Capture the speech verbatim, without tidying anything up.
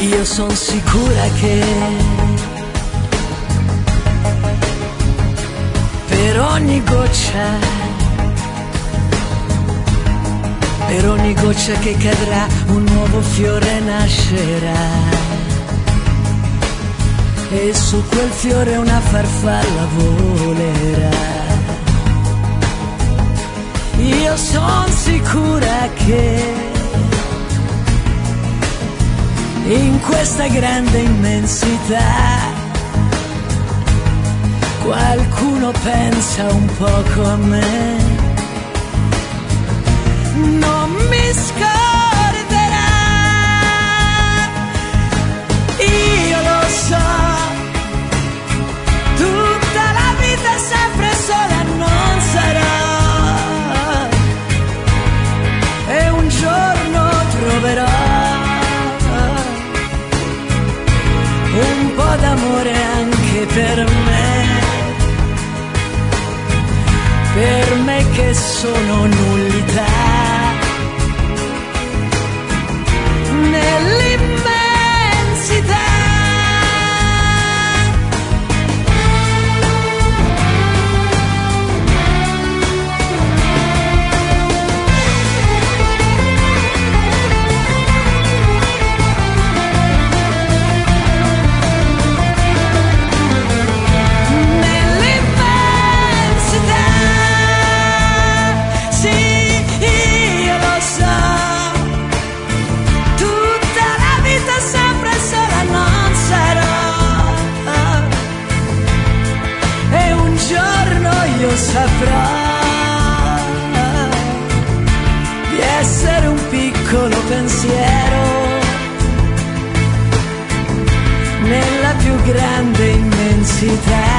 io son sicura che per ogni goccia, per ogni goccia che cadrà un nuovo fiore nascerà, e su quel fiore una farfalla volerà. Io son sicura che in questa grande immensità qualcuno pensa un poco a me, non mi scorderà. Io lo so, tutta la vita sempre sola non sarò, e un giorno troverò un po' d'amore anche per me, per me che sono nullità nell'immensità. Saprò di essere un piccolo pensiero nella più grande immensità.